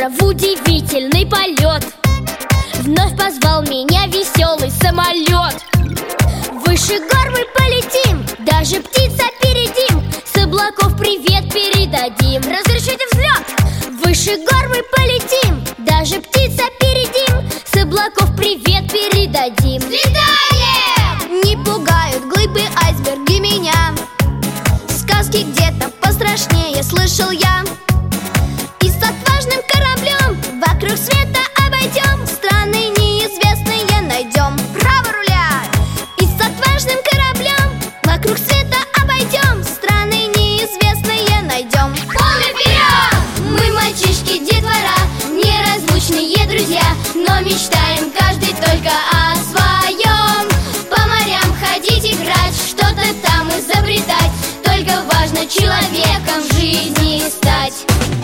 утро в удивительный полет. Вновь позвал меня веселый самолет. Выше гор мы полетим, даже птиц опередим, с облаков привет передадим. Разрешите взлет! Выше гор мы полетим, даже птиц опередим, с облаков привет передадим. Летаем! Не пугают глыбы, айсберги меня. Сказки где-то пострашнее слышал я. И с отважным кораблем вокруг света обойдем, страны неизвестные найдем. Право руля! И с отважным кораблем вокруг света обойдем, страны неизвестные найдем. Полный вперед! Мы мальчишки, детвора, неразлучные друзья, но мечтаем каждый только о своем. По морям ходить, играть, что-то там изобретать, только важно человеком в жизни стать.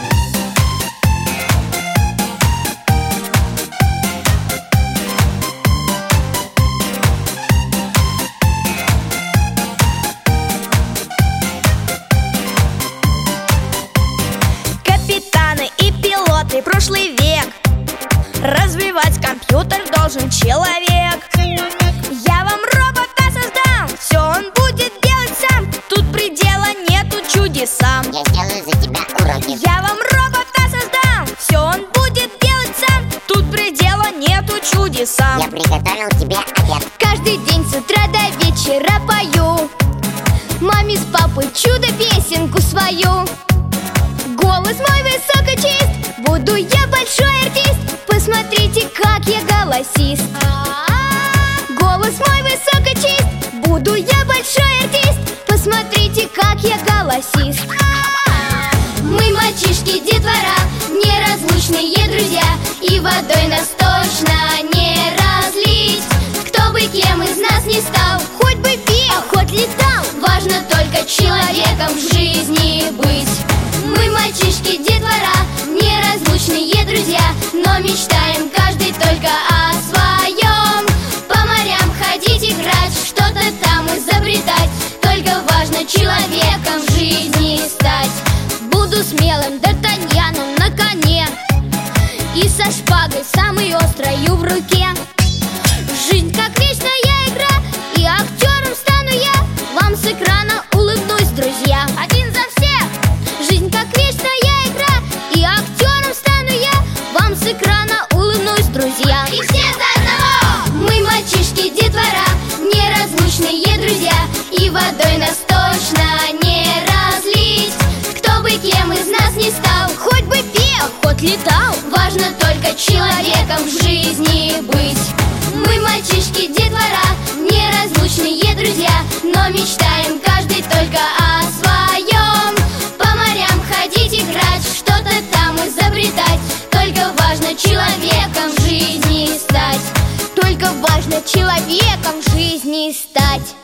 Капитаны и пилоты, прошлый век, развивать компьютер должен человек. Я вам робота создам, все он будет делать сам, тут предела нету чудесам. Я сделаю за тебя уроки. Я вам робота создам, все он будет делать сам, тут предела нету чудесам. Я приготовил тебе обед. Каждый день с утра до вечера пою маме с папой чудо-песенку свою. Голос мой высокочист, буду я большой артист, посмотрите, как я голосист. Голос мой высокочист, буду я большой артист, посмотрите, как я голосист. Мы мальчишки, детвора, неразлучные друзья, и водой нас точно не разлить. Кто бы кем из нас ни стал, Хоть бы пел, хоть летал, важно только человеком в жизни быть. Мы мальчишки, детвора, неразлучные друзья, но мечтаем каждый только о своем. По морям ходить, играть, что-то там изобретать, только важно человеком в жизни стать. буду смелым д'Артаньяном на коне и со шпагой самой острою в руке. Жизнь как вечная игра, и актером стану я, вам с экрана улыбнусь, друзья. Один за всех! Жизнь как вечная игра, и актером стану я, вам с экрана улыбнусь, друзья. И все за одного! Мы мальчишки, детвора, неразлучные друзья, и водой нас точно не разлить. Кто бы кем из нас ни стал, Хоть бы пел, хоть летал, важно только человеком в жизни быть. Мы мальчишки, детвора, неразлучные друзья, но мечтаем каждый только о своем. По морям ходить, играть, что-то там изобретать, только важно человеком в жизни стать. только важно человеком в жизни стать.